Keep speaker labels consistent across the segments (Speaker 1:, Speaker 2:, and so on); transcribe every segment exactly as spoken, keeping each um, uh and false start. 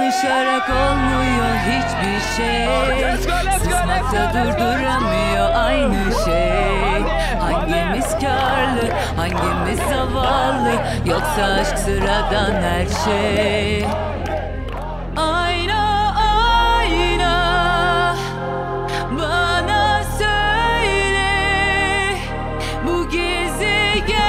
Speaker 1: Konuşarak olmuyor hiçbir şey. Susmakta durduramıyor aynı şey. Hangimiz karlı, hangimiz zavallı, yoksa aşk sıradan her şey. Ayna, ayna, bana söyle, bu gezegende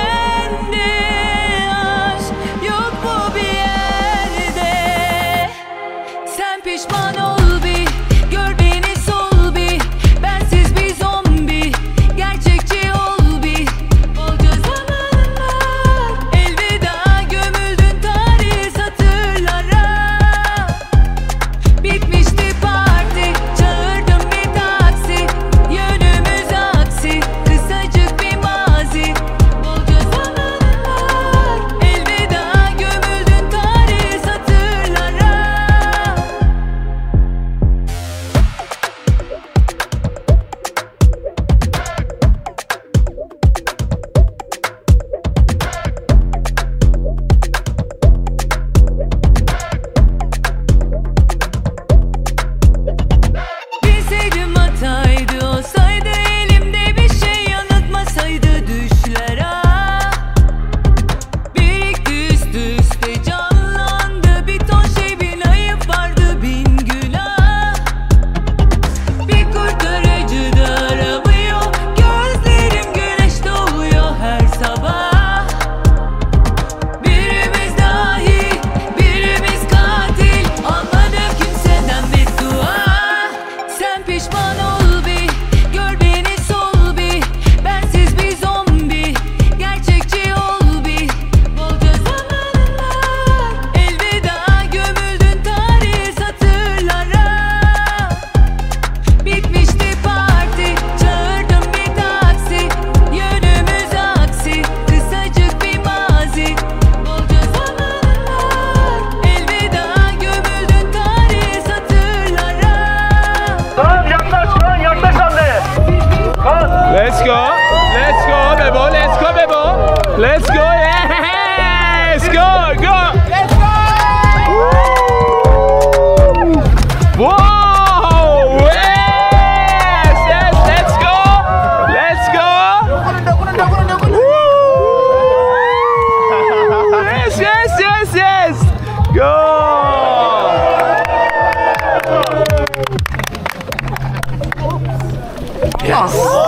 Speaker 1: aşk yok mu bir yerde? Sen pişman ol bir, gör beni sol bir, bensiz bir zombi, gerçekçi ol bir. Bolca zamanın var, elveda gömüldün tarihi satırlara. Bitmişti parti, çağırdım bir taksi, yönümüz aksi, kısacık bir mazi. Bolca zamanın var, elveda gömüldün tarihi satırlara. Bilseydim hataydı, olsaydı elimde bir şey, yanıltmasaydı düşler ah. Birikti üst üste canlandı bir ton şey, bin ayıp vardı bin günah. Bir kurtarıcı da aramıyor, gözlerim güneş doğuyor her sabah. Birimiz dahi, birimiz katil, almadık kimseden beddua. Sen pişman ol bir, gör beni sol bir, bensiz bir zombi, gerçekçi ol bir. Bolca zamanın var, elveda gömüldün tarihi satırlara. Bitmişti parti, çağırdım bir taksi, yönümüz aksi, kısacık bir mazi. Bolca zamanın var, elveda gömüldün tarihi satırlara.
Speaker 2: Kaan yaklaş, Kaan yaklaş anne. Kaan.
Speaker 3: Let's go. Let's go Bebo. Let's go Bebo. Let's go. Yes. Go. Go. Let's go. Wow. Yes. Yes. Let's go. Let's go. Woo. Yes. Yes. Yes. Yes. Go. Yes.